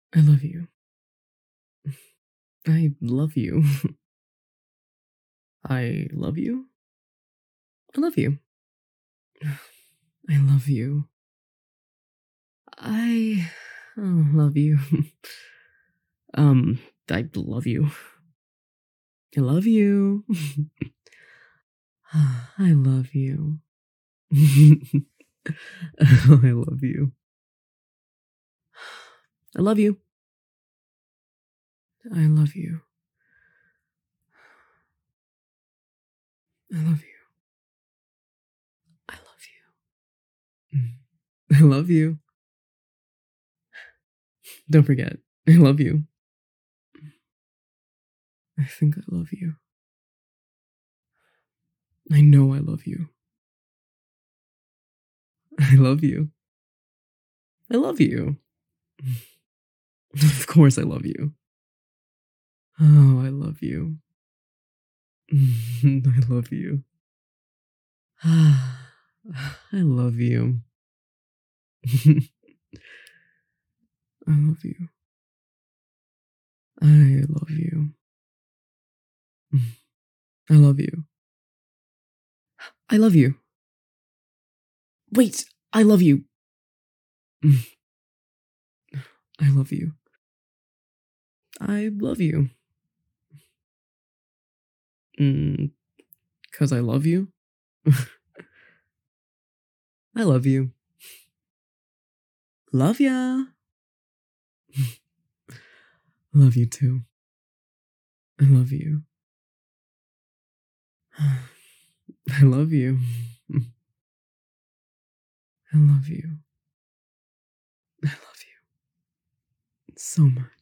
I love you. I love you. I love you. I love you. I love you. I love you. Um, I love you. I love you. I love you. Oh, I love you. I love you. I love you. I love you. I love you. I love you. Don't forget, I love you. I think I love you. I know I love you. I love you. I love you. Of course I love you. Oh, I love you. I love you. I love you. I love you. I love you. I love you. I love you. Wait, I love you. I love you. I love you. Because I love you. I love you. Love ya. Love you too. I love you. I love you. I love you. I love you so much.